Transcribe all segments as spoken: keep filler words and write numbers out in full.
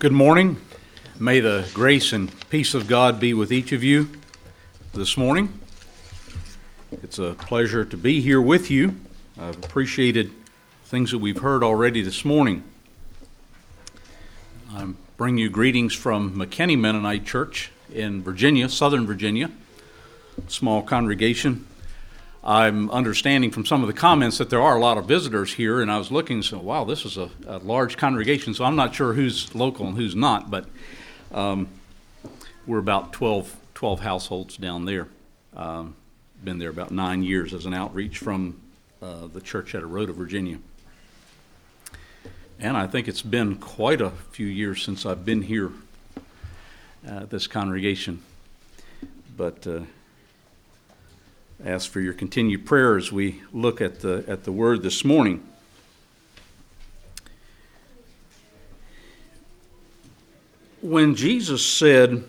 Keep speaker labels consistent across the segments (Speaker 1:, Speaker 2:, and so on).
Speaker 1: Good morning. May the grace and peace of God be with each of you this morning. It's a pleasure to be here with you. I've appreciated things that we've heard already this morning. I bring you greetings from McKinney Mennonite Church in Virginia, Southern Virginia, small congregation. I'm understanding from some of the comments that there are a lot of visitors here, and I was looking and said, wow, this is a, a large congregation, so I'm not sure who's local and who's not, but um, we're about twelve, twelve households down there. Um, been there about nine years as an outreach from uh, the church at Arota, Virginia. And I think it's been quite a few years since I've been here at this congregation. But uh, ask for your continued prayer as we look at the at the Word this morning. When Jesus said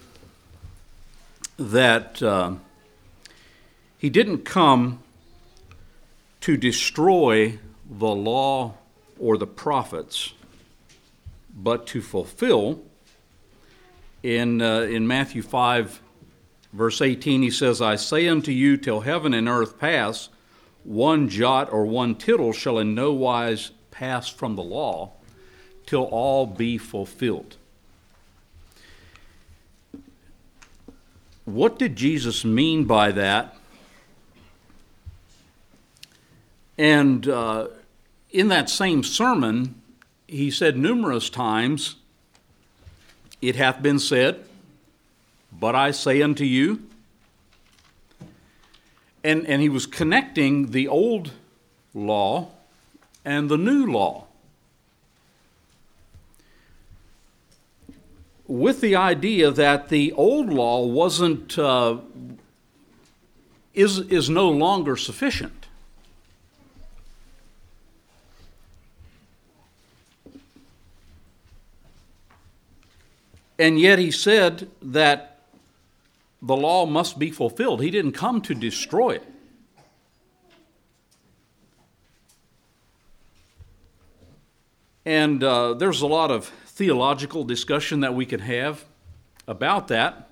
Speaker 1: that uh, he didn't come to destroy the law or the prophets, but to fulfill, in uh, in Matthew five, verse eighteen, he says, I say unto you, till heaven and earth pass, one jot or one tittle shall in no wise pass from the law, till all be fulfilled. What did Jesus mean by that? And uh, in that same sermon, he said numerous times, it hath been said, but I say unto you. And, and he was connecting the old law and the new law, with the idea that the old law wasn't uh, is is no longer sufficient. And yet he said that the law must be fulfilled. He didn't come to destroy it. And uh, there's a lot of theological discussion that we could have about that.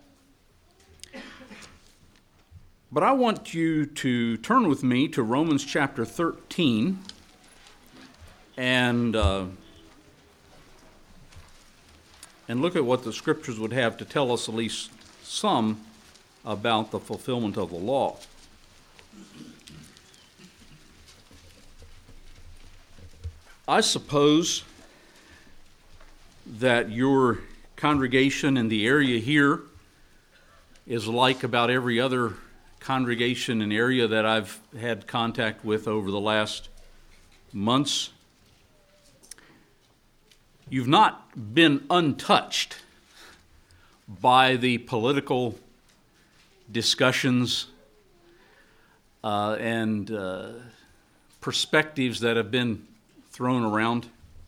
Speaker 1: But I want you to turn with me to Romans chapter thirteen and uh, and look at what the Scriptures would have to tell us, at least some, about the fulfillment of the law. I suppose that your congregation in the area here is like about every other congregation and area that I've had contact with over the last months. You've not been untouched by the political discussions uh, and uh, perspectives that have been thrown around.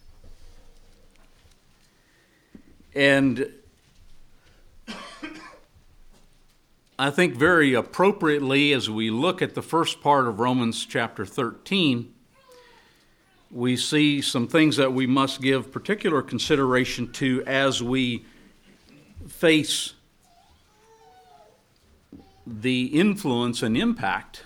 Speaker 1: And I think very appropriately, as we look at the first part of Romans chapter thirteen, we see some things that we must give particular consideration to as we face the influence and impact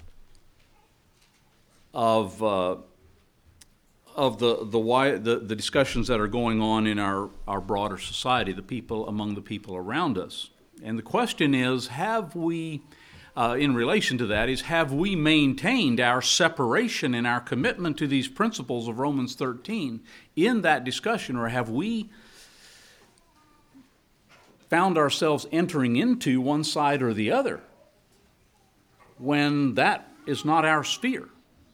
Speaker 1: of uh, of the the, why, the the discussions that are going on in our, our broader society, the people among the people around us. And the question is, have we, uh, in relation to that, is have we maintained our separation and our commitment to these principles of Romans thirteen in that discussion, or have we found ourselves entering into one side or the other when that is not our sphere?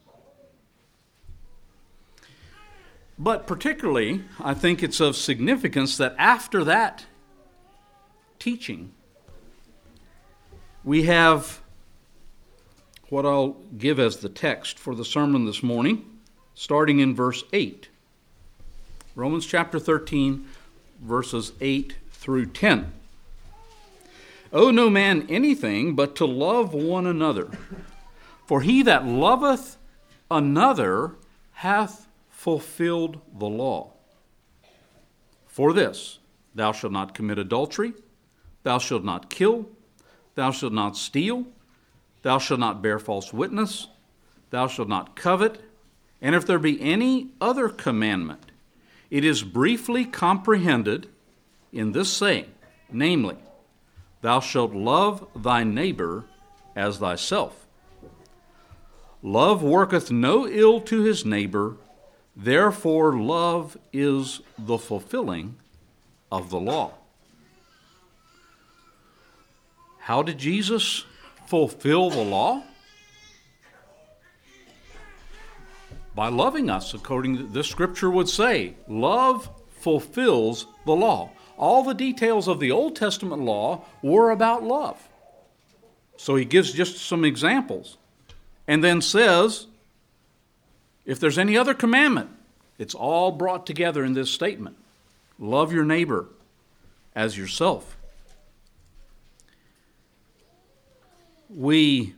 Speaker 1: But particularly, I think it's of significance that after that teaching, we have what I'll give as the text for the sermon this morning, starting in verse eight. Romans chapter thirteen, verses eight through ten. Owe no man anything but to love one another. For he that loveth another hath fulfilled the law. For this, Thou shalt not commit adultery. Thou shalt not kill. Thou shalt not steal. Thou shalt not bear false witness. Thou shalt not covet. And if there be any other commandment, it is briefly comprehended in this saying, namely, Thou shalt love thy neighbor as thyself. Love worketh no ill to his neighbor, therefore love is the fulfilling of the law. How did Jesus fulfill the law? By loving us, according to this scripture would say. Love fulfills the law. All the details of the Old Testament law were about love. So he gives just some examples and then says, if there's any other commandment, it's all brought together in this statement. Love your neighbor as yourself. We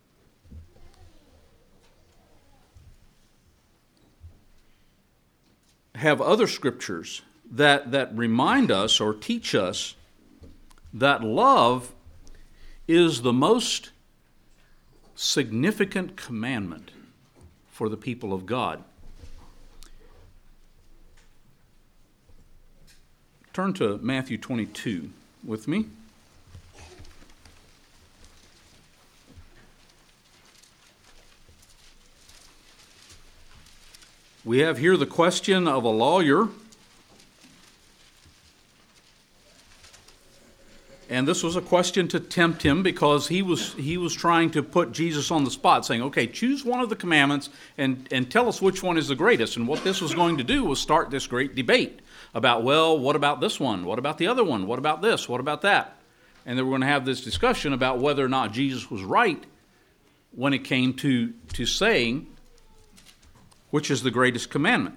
Speaker 1: have other scriptures that, that remind us or teach us that love is the most significant commandment for the people of God. Turn to Matthew twenty-two with me. We have here the question of a lawyer. And this was a question to tempt him because he was he was trying to put Jesus on the spot, saying, okay, choose one of the commandments and, and tell us which one is the greatest. And what this was going to do was start this great debate about, well, what about this one? What about the other one? What about this? What about that? And they were going to have this discussion about whether or not Jesus was right when it came to, to saying which is the greatest commandment.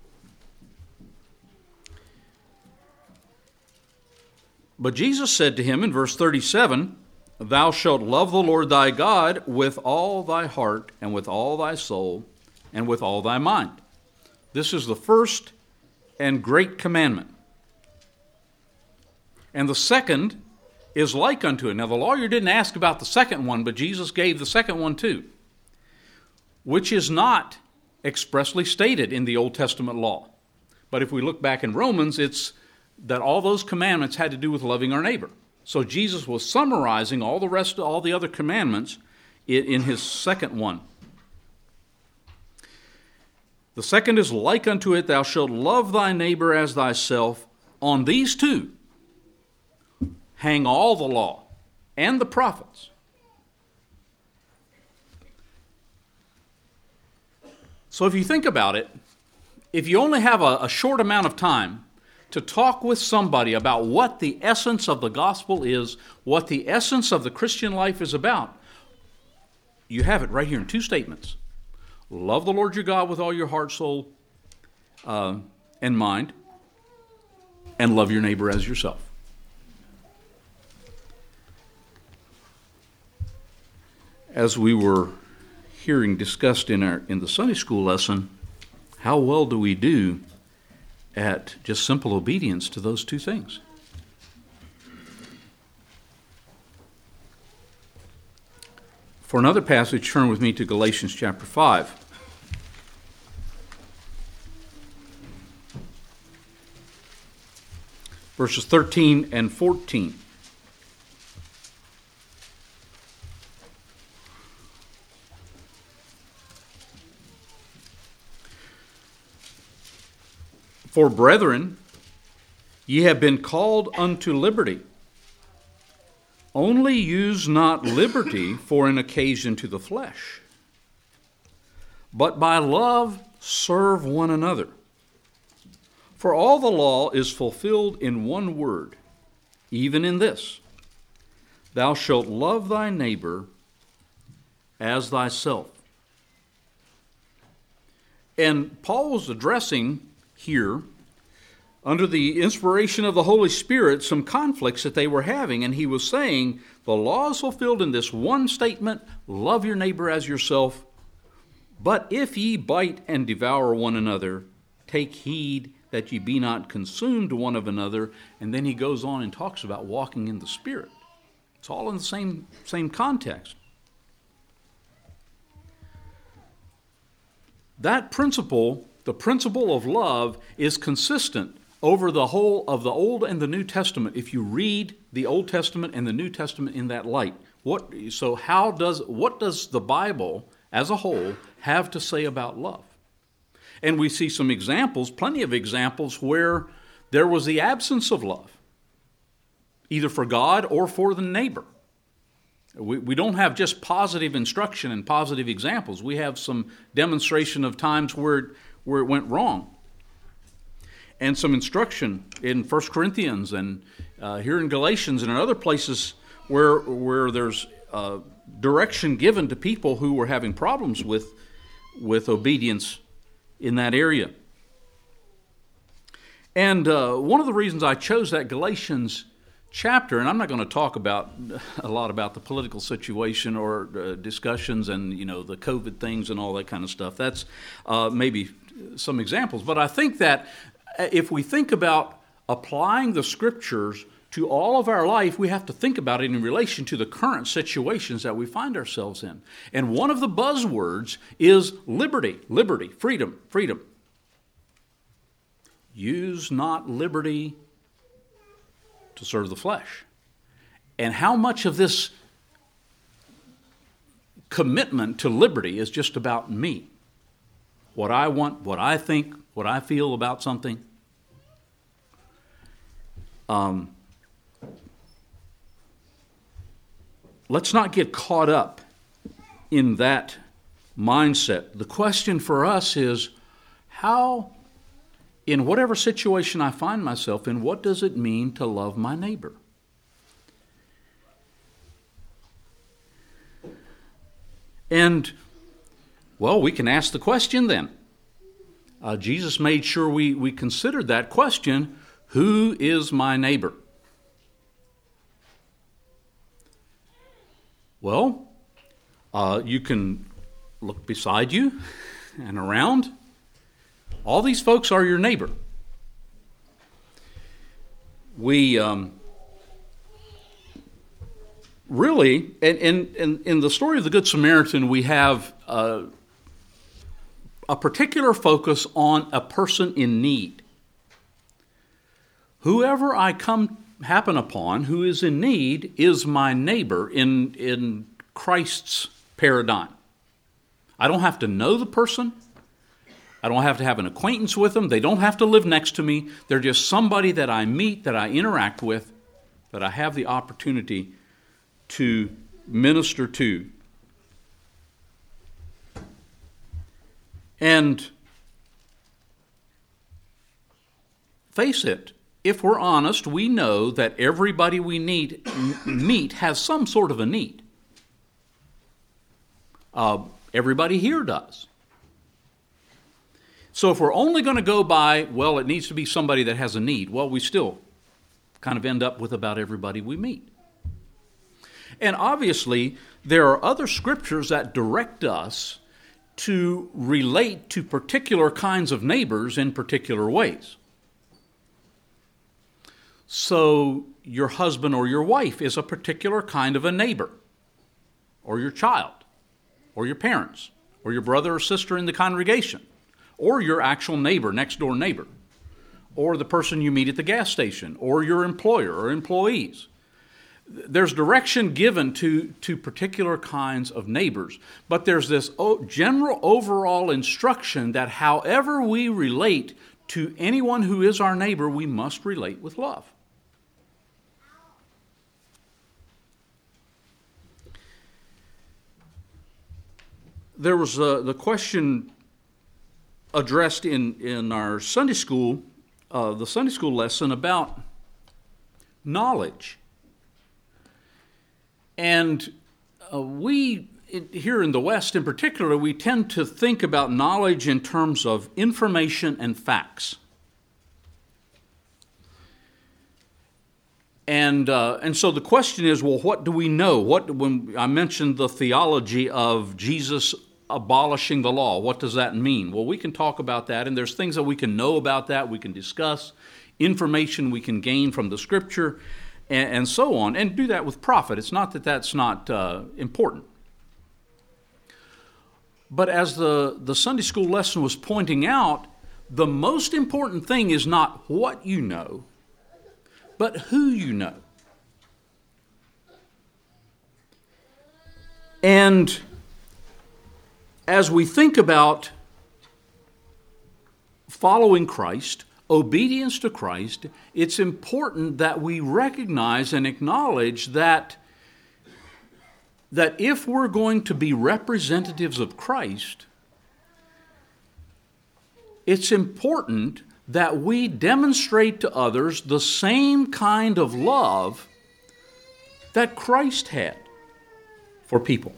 Speaker 1: But Jesus said to him in verse thirty-seven, Thou shalt love the Lord thy God with all thy heart and with all thy soul and with all thy mind. This is the first and great commandment. And the second is like unto it. Now the lawyer didn't ask about the second one, but Jesus gave the second one too, which is not expressly stated in the Old Testament law. But if we look back in Romans, it's that all those commandments had to do with loving our neighbor. So Jesus was summarizing all the rest of all the other commandments in his second one. The second is like unto it, Thou shalt love thy neighbor as thyself. On these two hang all the law and the prophets. So if you think about it, if you only have a, a short amount of time to talk with somebody about what the essence of the gospel is, what the essence of the Christian life is about, you have it right here in two statements. Love the Lord your God with all your heart, soul, uh, and mind, and love your neighbor as yourself. As we were hearing discussed in our in the Sunday school lesson, how well do we do at just simple obedience to those two things? For another passage, turn with me to Galatians chapter five. Verses thirteen and fourteen. For brethren, ye have been called unto liberty. Only use not liberty for an occasion to the flesh, but by love serve one another. For all the law is fulfilled in one word, even in this, Thou shalt love thy neighbor as thyself. And Paul was addressing here, under the inspiration of the Holy Spirit, some conflicts that they were having, and he was saying, the law is fulfilled in this one statement, love your neighbor as yourself, but if ye bite and devour one another, take heed that ye be not consumed one of another. And then he goes on and talks about walking in the Spirit. It's all in the same, same context. That principle, the principle of love, is consistent over the whole of the Old and the New Testament. If you read the Old Testament and the New Testament in that light, what so how does what does the Bible as a whole have to say about love? And we see some examples, plenty of examples, where there was the absence of love, either for God or for the neighbor. We, we don't have just positive instruction and positive examples. We have some demonstration of times where, where it went wrong. And some instruction in First Corinthians and uh, here in Galatians and in other places where, where there's uh, direction given to people who were having problems with, with obedience in that area. And uh, one of the reasons I chose that Galatians chapter, and I'm not going to talk about a lot about the political situation or uh, discussions and, you know, the COVID things and all that kind of stuff. That's uh, maybe some examples. But I think that if we think about applying the Scriptures to all of our life, we have to think about it in relation to the current situations that we find ourselves in. And one of the buzzwords is liberty, liberty, freedom, freedom. Use not liberty to serve the flesh. And how much of this commitment to liberty is just about me? What I want, what I think, what I feel about something. Um, let's not get caught up in that mindset. The question for us is, how, in whatever situation I find myself in, what does it mean to love my neighbor? And, well, we can ask the question then. Uh, Jesus made sure we, we considered that question, who is my neighbor? Well, uh, you can look beside you and around. All these folks are your neighbor. We um, really, and in, in, in the story of the Good Samaritan, we have uh, a particular focus on a person in need. Whoever I come happen upon who is in need is my neighbor in, in Christ's paradigm. I don't have to know the person. I don't have to have an acquaintance with them. They don't have to live next to me. They're just somebody that I meet, that I interact with, that I have the opportunity to minister to. And face it, if we're honest, we know that everybody we need, meet has some sort of a need. Uh, everybody here does. So if we're only going to go by, well, it needs to be somebody that has a need, well, we still kind of end up with about everybody we meet. And obviously, there are other scriptures that direct us to relate to particular kinds of neighbors in particular ways. So your husband or your wife is a particular kind of a neighbor, or your child, or your parents, or your brother or sister in the congregation, or your actual neighbor, next door neighbor, or the person you meet at the gas station, or your employer or employees. There's direction given to, to particular kinds of neighbors, but there's this general overall instruction that however we relate to anyone who is our neighbor, we must relate with love. There was uh, the question addressed in, in our Sunday school, uh, the Sunday school lesson about knowledge. And uh, we, here in the West in particular, we tend to think about knowledge in terms of information and facts. And uh, and so the question is, well, what do we know? What when I mentioned the theology of Jesus abolishing the law. What does that mean? Well, we can talk about that, and there's things that we can know about that, we can discuss, information we can gain from the Scripture, and, and so on, and do that with profit. It's not that that's not uh, important. But as the, the Sunday school lesson was pointing out, the most important thing is not what you know, but who you know. And as we think about following Christ, obedience to Christ, it's important that we recognize and acknowledge that, that if we're going to be representatives of Christ, it's important that we demonstrate to others the same kind of love that Christ had for people.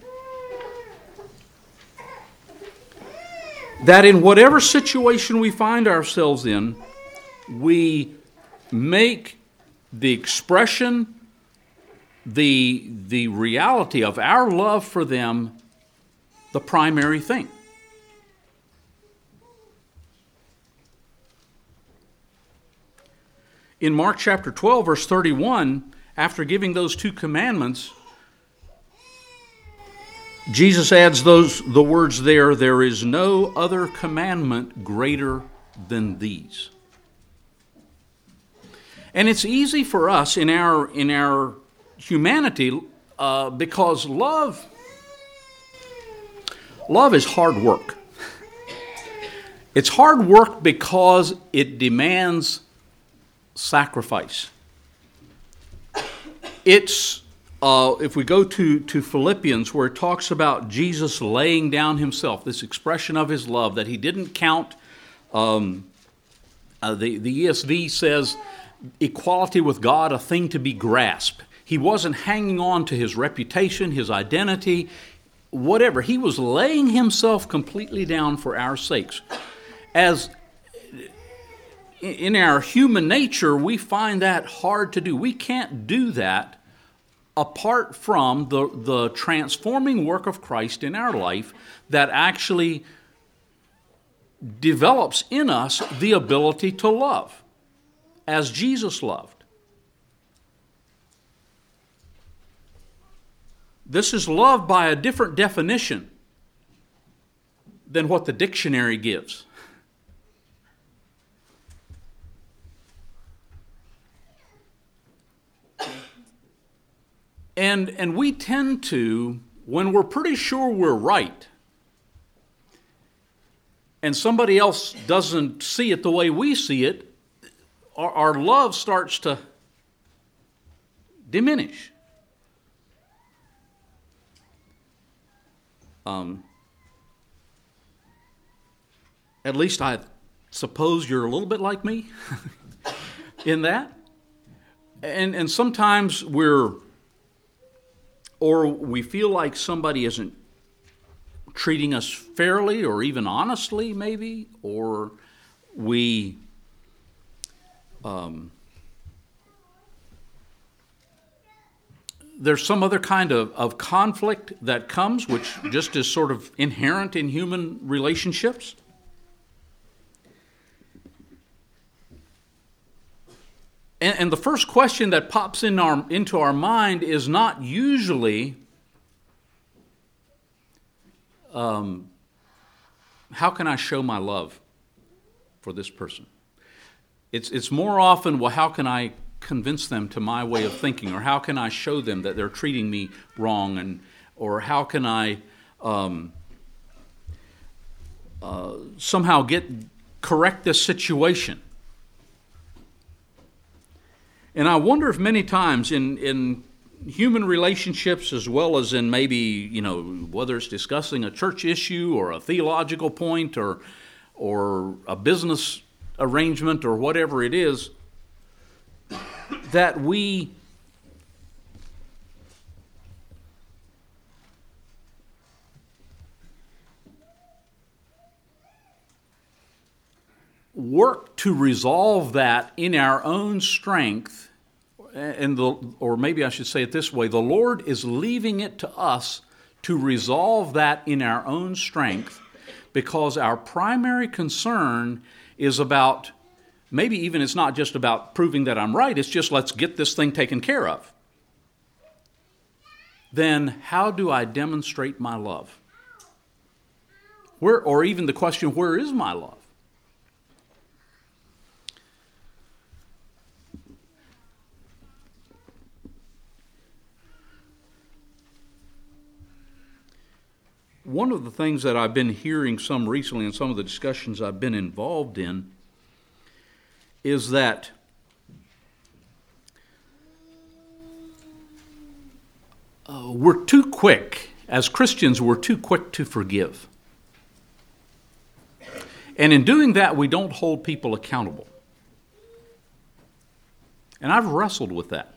Speaker 1: That in whatever situation we find ourselves in, we make the expression, the, the reality of our love for them the primary thing. In Mark chapter twelve, verse thirty-one, after giving those two commandments, Jesus adds those the words there, "There is no other commandment greater than these." And it's easy for us in our in our humanity uh, because love love is hard work. It's hard work because it demands sacrifice. It's Uh, if we go to, to Philippians, where it talks about Jesus laying down himself, this expression of his love, that he didn't count, um, uh, the, the E S V says, equality with God a thing to be grasped. He wasn't hanging on to his reputation, his identity, whatever. He was laying himself completely down for our sakes. As in our human nature, we find that hard to do. We can't do that apart from the, the transforming work of Christ in our life that actually develops in us the ability to love as Jesus loved. This is love by a different definition than what the dictionary gives. And, and we tend to, when we're pretty sure we're right, and somebody else doesn't see it the way we see it, our, our love starts to diminish. Um, at least I suppose you're a little bit like me in that. And, and sometimes we're Or we feel like somebody isn't treating us fairly or even honestly, maybe, or we um, there's some other kind of, of conflict that comes, which just is sort of inherent in human relationships. And, and the first question that pops in our, into our mind is not usually, um, how can I show my love for this person? It's, it's more often, well, how can I convince them to my way of thinking, or how can I show them that they're treating me wrong, and or how can I um, uh, somehow get correct this situation? And I wonder if many times in, in human relationships, as well as in maybe, you know, whether it's discussing a church issue or a theological point or or a business arrangement or whatever it is, that we work to resolve that in our own strength, and the, or maybe I should say it this way, the Lord is leaving it to us to resolve that in our own strength, because our primary concern is about, maybe even it's not just about proving that I'm right, it's just let's get this thing taken care of. Then how do I demonstrate my love? Where, or even the question, where is my love? One of the things that I've been hearing some recently in some of the discussions I've been involved in is that uh, we're too quick, as Christians, we're too quick to forgive. And in doing that, we don't hold people accountable. And I've wrestled with that.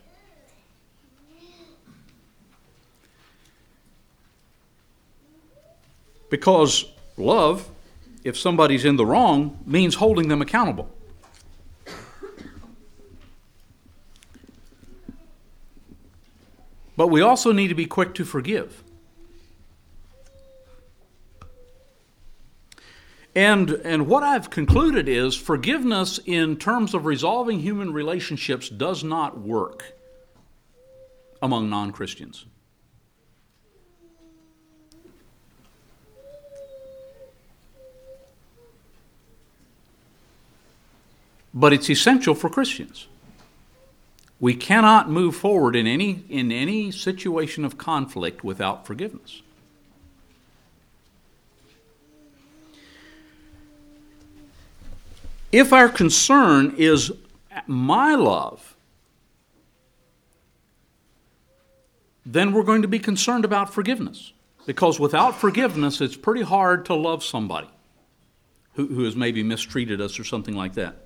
Speaker 1: Because love, if somebody's in the wrong, means holding them accountable. But we also need to be quick to forgive. And, and what I've concluded is forgiveness in terms of resolving human relationships does not work among non-Christians. But it's essential for Christians. We cannot move forward in any, in any situation of conflict without forgiveness. If our concern is my love, then we're going to be concerned about forgiveness. Because without forgiveness, it's pretty hard to love somebody who, who has maybe mistreated us or something like that.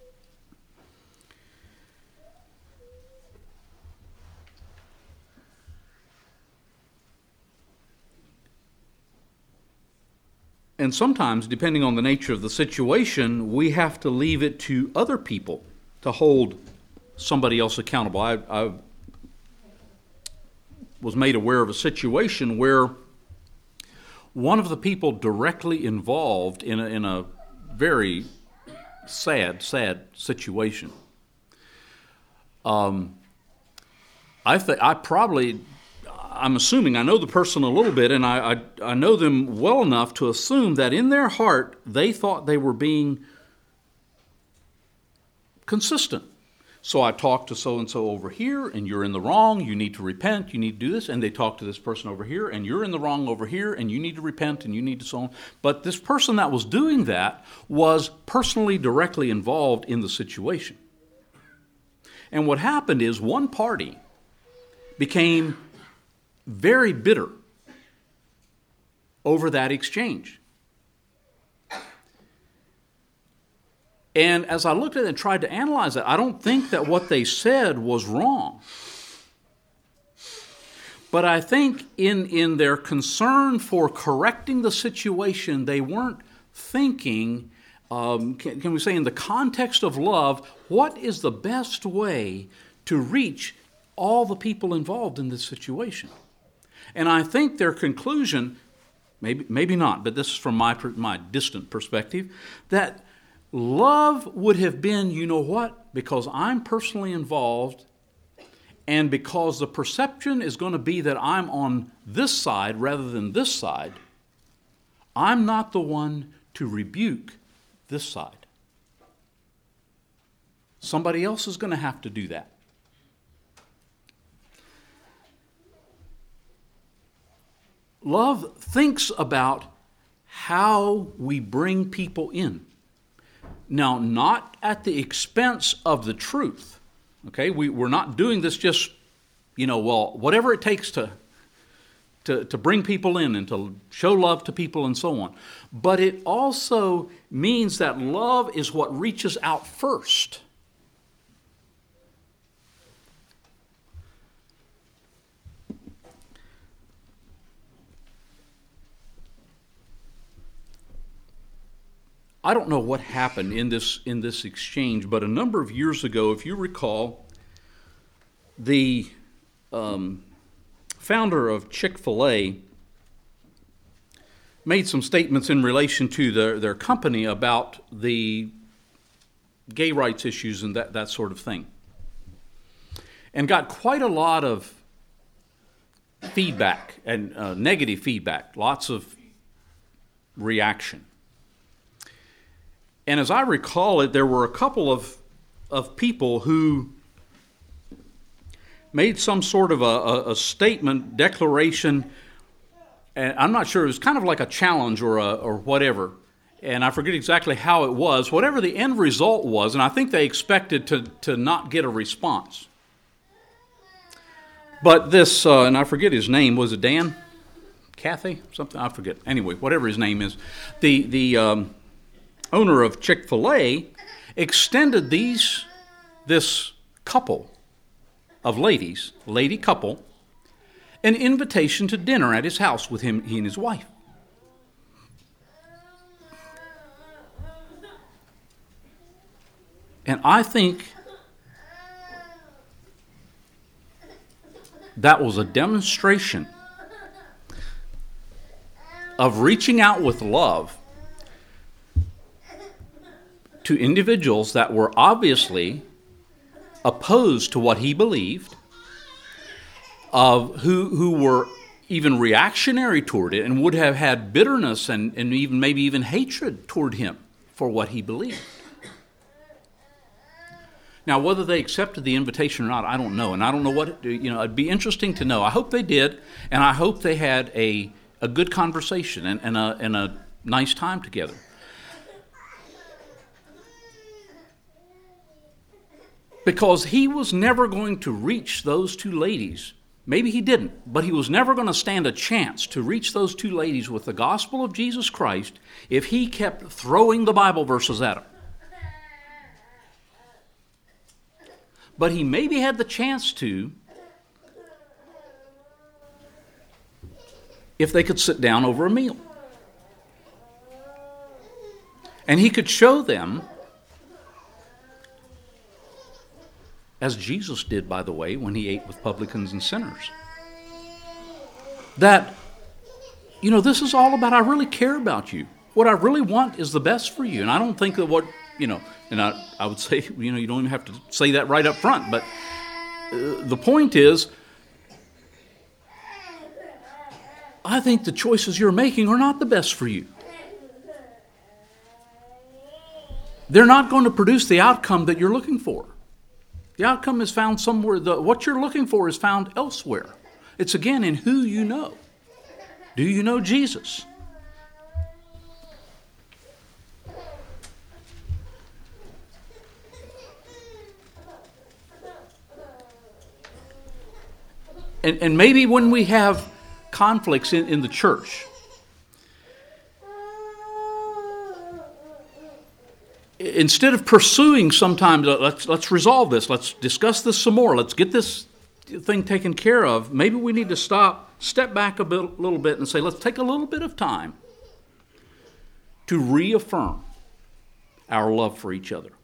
Speaker 1: And sometimes, depending on the nature of the situation, we have to leave it to other people to hold somebody else accountable. I, I was made aware of a situation where one of the people directly involved in a, in a very sad, sad situation, um, I think I probably... I'm assuming I know the person a little bit, and I, I I know them well enough to assume that in their heart they thought they were being consistent. So I talked to so-and-so over here, and you're in the wrong, you need to repent, you need to do this, and they talked to this person over here, and you're in the wrong over here, and you need to repent, and you need to so on. But this person that was doing that was personally, directly involved in the situation. And what happened is one party became very bitter over that exchange. And as I looked at it and tried to analyze it, I don't think that what they said was wrong. But I think in, in their concern for correcting the situation, they weren't thinking, um, can, can we say in the context of love, what is the best way to reach all the people involved in this situation? And I think their conclusion, maybe maybe not, but this is from my my distant perspective, that love would have been, you know what, because I'm personally involved and because the perception is going to be that I'm on this side rather than this side, I'm not the one to rebuke this side. Somebody else is going to have to do that. Love thinks about how we bring people in. Now, not at the expense of the truth. Okay, we, we're not doing this just, you know, well, whatever it takes to, to, to bring people in and to show love to people and so on. But it also means that love is what reaches out first. I don't know what happened in this in this exchange, but a number of years ago, if you recall, the um, founder of Chick-fil-A made some statements in relation to their, their company about the gay rights issues and that, that sort of thing. And got quite a lot of feedback and uh, negative feedback, lots of reaction. And as I recall it, there were a couple of, of people who made some sort of a, a, a statement, declaration, and I'm not sure, it was kind of like a challenge or a, or whatever, and I forget exactly how it was, whatever the end result was, and I think they expected to, to not get a response. But this, uh, and I forget his name, was it Dan? Kathy? Something, I forget. Anyway, whatever his name is, the, the um, owner of Chick-fil-A extended these, this couple of ladies, lady couple, an invitation to dinner at his house with him, he and his wife. And I think that was a demonstration of reaching out with love to individuals that were obviously opposed to what he believed, of who who were even reactionary toward it and would have had bitterness and, and even maybe even hatred toward him for what he believed. Now, whether they accepted the invitation or not, I don't know. And I don't know what, you know, it'd be interesting to know. I hope they did, and I hope they had a, a good conversation and, and, a, and a nice time together. Because he was never going to reach those two ladies. Maybe he didn't, but he was never going to stand a chance to reach those two ladies with the gospel of Jesus Christ if he kept throwing the Bible verses at them. But he maybe had the chance to if they could sit down over a meal. And he could show them, as Jesus did, by the way, when he ate with publicans and sinners, that, you know, this is all about, I really care about you. What I really want is the best for you. And I don't think that what, you know, and I, I would say, you know, you don't even have to say that right up front, but uh, the point is, I think the choices you're making are not the best for you. They're not going to produce the outcome that you're looking for. The outcome is found somewhere. The, what you're looking for is found elsewhere. It's again in who you know. Do you know Jesus? And, and maybe when we have conflicts in, in the church, instead of pursuing sometimes, uh, let's let's resolve this, let's discuss this some more, let's get this thing taken care of, maybe we need to stop, step back a bit, little bit and say, let's take a little bit of time to reaffirm our love for each other.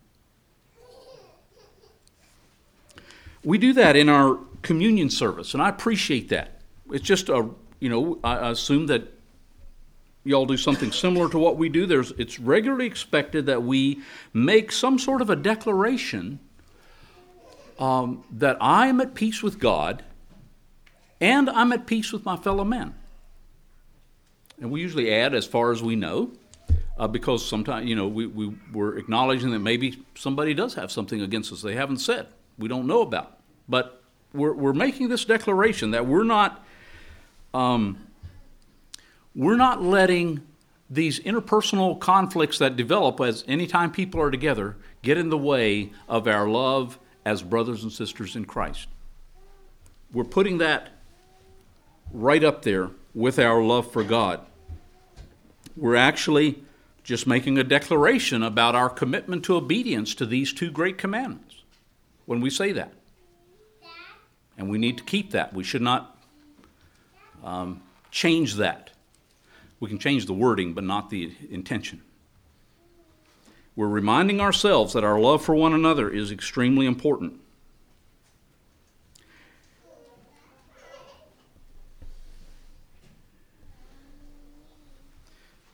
Speaker 1: We do that in our communion service, and I appreciate that. It's just a, you know, I assume that y'all do something similar to what we do. There's, it's regularly expected that we make some sort of a declaration um, that I'm at peace with God and I'm at peace with my fellow men. And we usually add, as far as we know, uh, because sometimes, you know, we, we, we're acknowledging that maybe somebody does have something against us they haven't said, we don't know about. But we're, we're making this declaration that we're not... Um, We're not letting these interpersonal conflicts that develop as anytime people are together get in the way of our love as brothers and sisters in Christ. We're putting that right up there with our love for God. We're actually just making a declaration about our commitment to obedience to these two great commandments when we say that. And we need to keep that. We should not um, change that. We can change the wording, but not the intention. We're reminding ourselves that our love for one another is extremely important.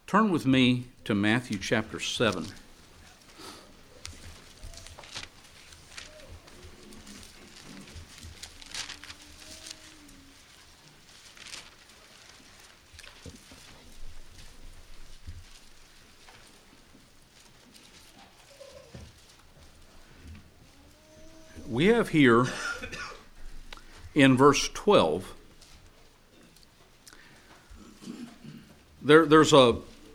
Speaker 1: Turn with me to Matthew chapter seven. We have here in verse twelve, there, there's a,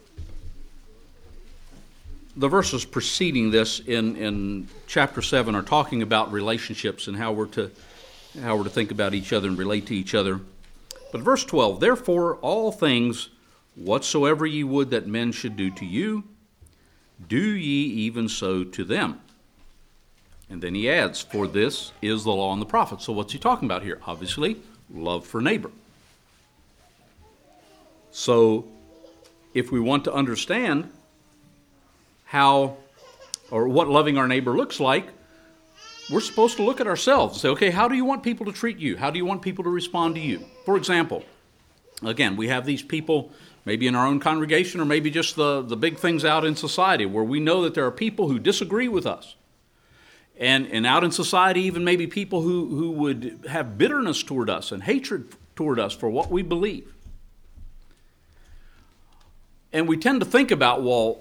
Speaker 1: the verses preceding this in, in chapter seven are talking about relationships and how we're to how we're to think about each other and relate to each other. But verse twelve, therefore all things whatsoever ye would that men should do to you, do ye even so to them. And then he adds, for this is the law and the prophets. So what's he talking about here? Obviously, love for neighbor. So if we want to understand how or what loving our neighbor looks like, we're supposed to look at ourselves and say, okay, how do you want people to treat you? How do you want people to respond to you? For example, again, we have these people maybe in our own congregation or maybe just the, the big things out in society where we know that there are people who disagree with us. And and out in society, even maybe people who, who would have bitterness toward us and hatred toward us for what we believe. And we tend to think about, well,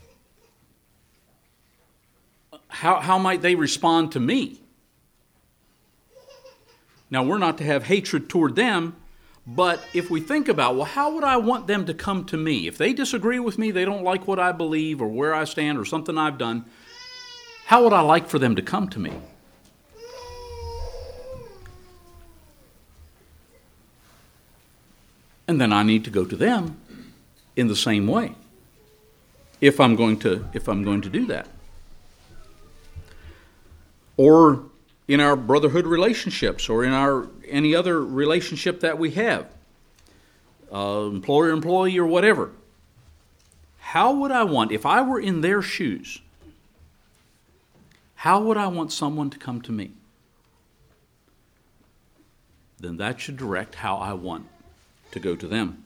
Speaker 1: how, how might they respond to me? Now, we're not to have hatred toward them, but if we think about, well, how would I want them to come to me? If they disagree with me, they don't like what I believe or where I stand or something I've done, how would I like for them to come to me? And then I need to go to them in the same way if I'm going to if I'm going to do that. Or in our brotherhood relationships or in our any other relationship that we have, uh, employer, employee, or whatever. How would I want, if I were in their shoes, how would I want someone to come to me? Then that should direct how I want to go to them.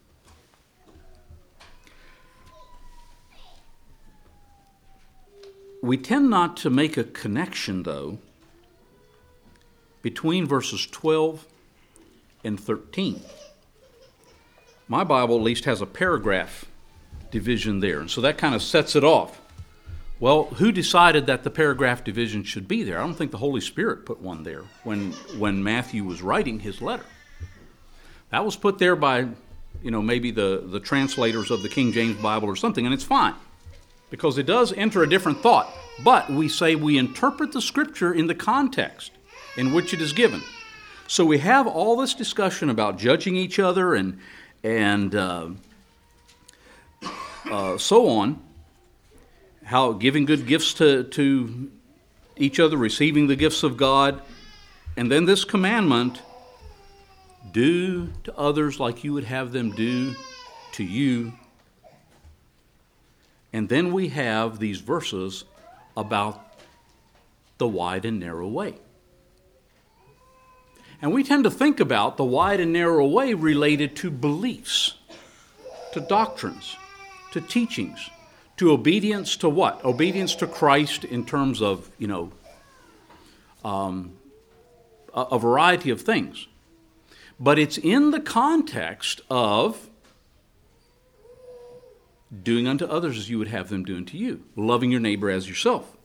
Speaker 1: We tend not to make a connection, though, between verses twelve and thirteen. My Bible at least has a paragraph division there, and so that kind of sets it off. Well, who decided that the paragraph division should be there? I don't think the Holy Spirit put one there when when Matthew was writing his letter. That was put there by, you know, maybe the, the translators of the King James Bible or something, and it's fine, because it does enter a different thought. But we say we interpret the Scripture in the context in which it is given. So we have all this discussion about judging each other and, and uh, uh, so on, how giving good gifts to, to each other, receiving the gifts of God, and then this commandment, do to others like you would have them do to you. And then we have these verses about the wide and narrow way. And we tend to think about the wide and narrow way related to beliefs, to doctrines, to teachings, to obedience to what? Obedience to Christ in terms of, you know, um, a, a variety of things. But it's in the context of doing unto others as you would have them do unto you, loving your neighbor as yourself.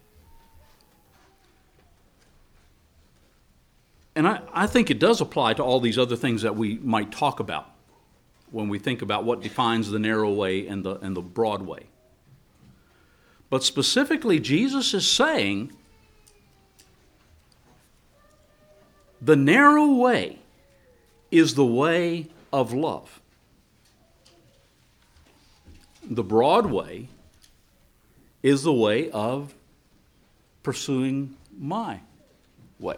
Speaker 1: And I, I think it does apply to all these other things that we might talk about when we think about what defines the narrow way and the, and the broad way. But specifically, Jesus is saying the narrow way is the way of love. The broad way is the way of pursuing my way.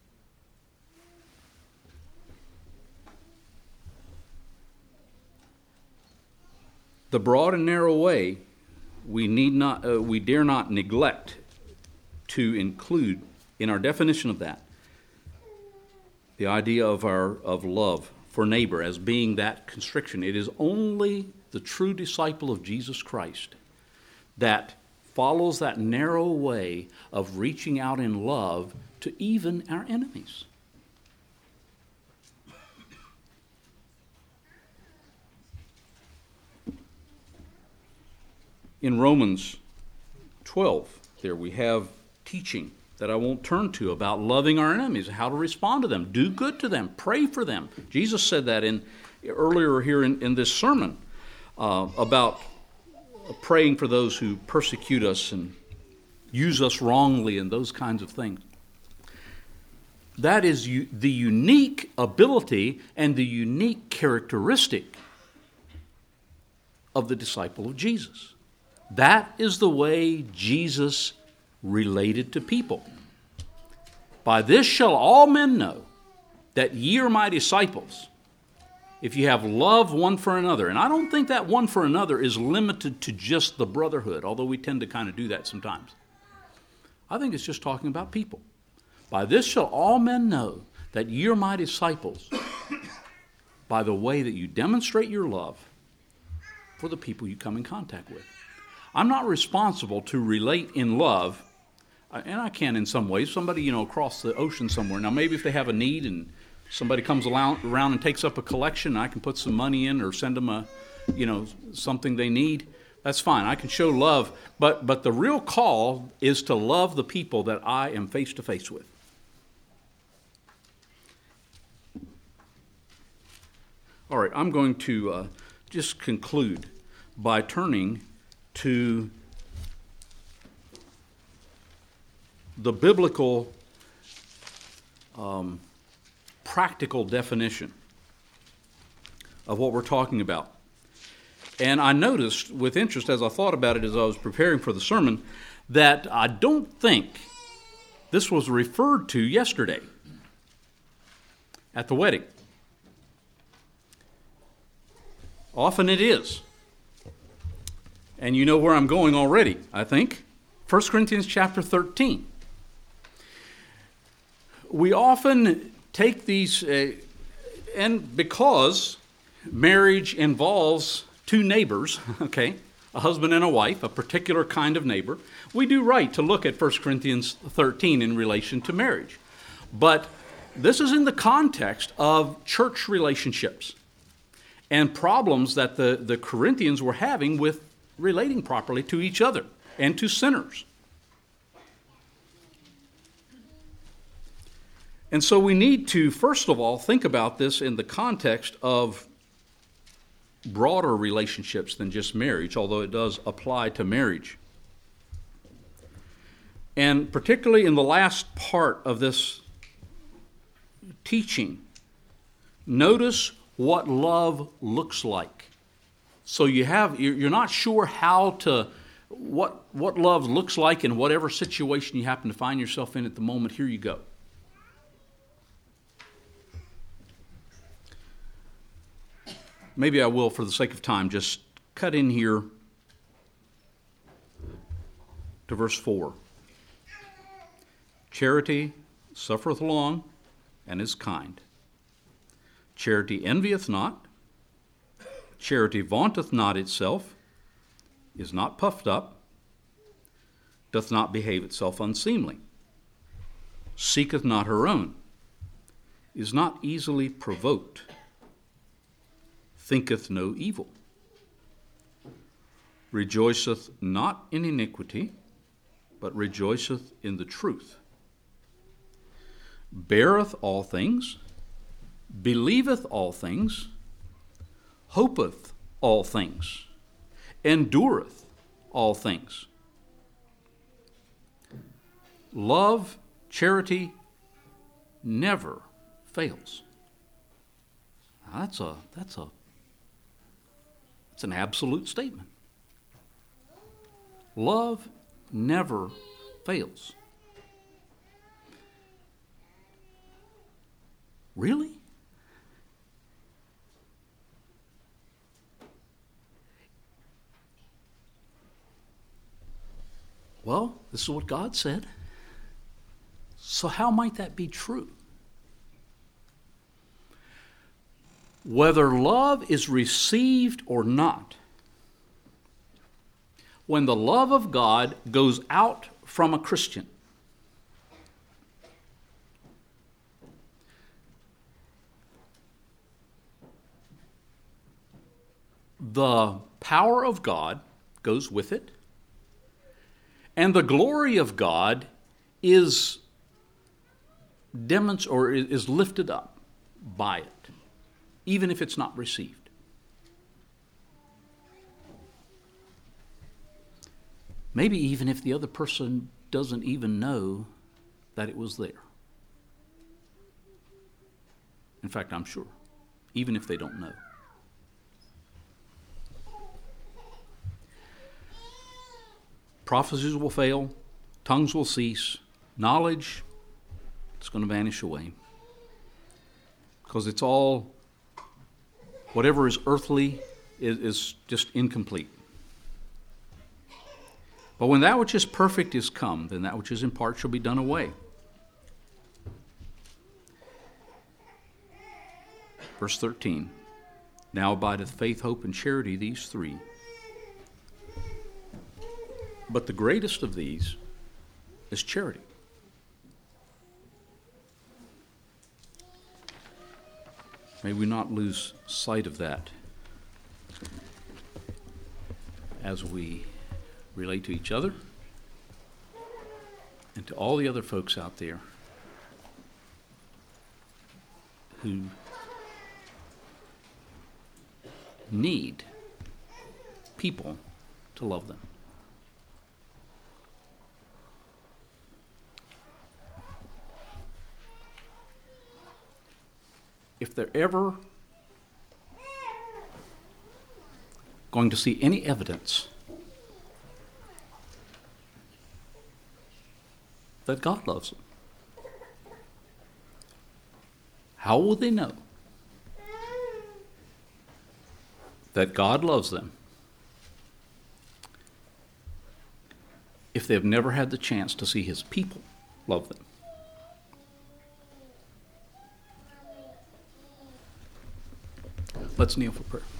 Speaker 1: The broad and narrow way, we need not, uh, we dare not neglect to include in our definition of that the idea of our of love for neighbor as being that constriction. It is only the true disciple of Jesus Christ that follows that narrow way of reaching out in love to even our enemies. In Romans twelve, there we have teaching that I won't turn to about loving our enemies, how to respond to them, do good to them, pray for them. Jesus said that in earlier here in, in this sermon uh, about praying for those who persecute us and use us wrongly and those kinds of things. That is u- the unique ability and the unique characteristic of the disciple of Jesus. That is the way Jesus related to people. By this shall all men know that ye are my disciples, if you have love one for another. And I don't think that one for another is limited to just the brotherhood, although we tend to kind of do that sometimes. I think it's just talking about people. By this shall all men know that ye are my disciples, by the way that you demonstrate your love for the people you come in contact with. I'm not responsible to relate in love, and I can in some ways. Somebody, you know, across the ocean somewhere. Now, maybe if they have a need and somebody comes around and takes up a collection, I can put some money in or send them a, you know, something they need. That's fine. I can show love. But, but the real call is to love the people that I am face to face with. All right, I'm going to uh, just conclude by turning to the biblical um, practical definition of what we're talking about. And I noticed with interest as I thought about it as I was preparing for the sermon that I don't think this was referred to yesterday at the wedding. Often it is. And you know where I'm going already, I think. First Corinthians chapter thirteen. We often take these, uh, and because marriage involves two neighbors, okay, a husband and a wife, a particular kind of neighbor, we do right to look at First Corinthians thirteen in relation to marriage. But this is in the context of church relationships and problems that the, the Corinthians were having with relating properly to each other and to sinners. And so we need to, first of all, think about this in the context of broader relationships than just marriage, although it does apply to marriage. And particularly in the last part of this teaching, notice what love looks like. So you have, you're not sure how to, what, what love looks like in whatever situation you happen to find yourself in at the moment. Here you go. Maybe I will, for the sake of time, just cut in here to verse four. Charity suffereth long and is kind. Charity envieth not. Charity vaunteth not itself, is not puffed up, doth not behave itself unseemly, seeketh not her own, is not easily provoked, thinketh no evil, rejoiceth not in iniquity, but rejoiceth in the truth, beareth all things, believeth all things, hopeth all things, endureth all things. Love, charity, never fails. Now that's a that's a that's an absolute statement. Love never fails. Really? Well, this is what God said. So how might that be true? whether love is received or not, when the love of God goes out from a Christian, the power of God goes with it, and the glory of God is demonstrated or is lifted up by it, even if it's not received. Maybe even if the other person doesn't even know that it was there. In fact, I'm sure, even if they don't know. Prophecies will fail, tongues will cease, knowledge, it's going to vanish away. Because it's all, whatever is earthly is, is just incomplete. But when that which is perfect is come, then that which is in part shall be done away. Verse thirteen, now abideth faith, hope, and charity, these three. But the greatest of these is charity. May we not lose sight of that as we relate to each other and to all the other folks out there who need people to love them. If they're ever going to see any evidence that God loves them, how will they know that God loves them if they've never had the chance to see his people love them? Let's kneel for prayer.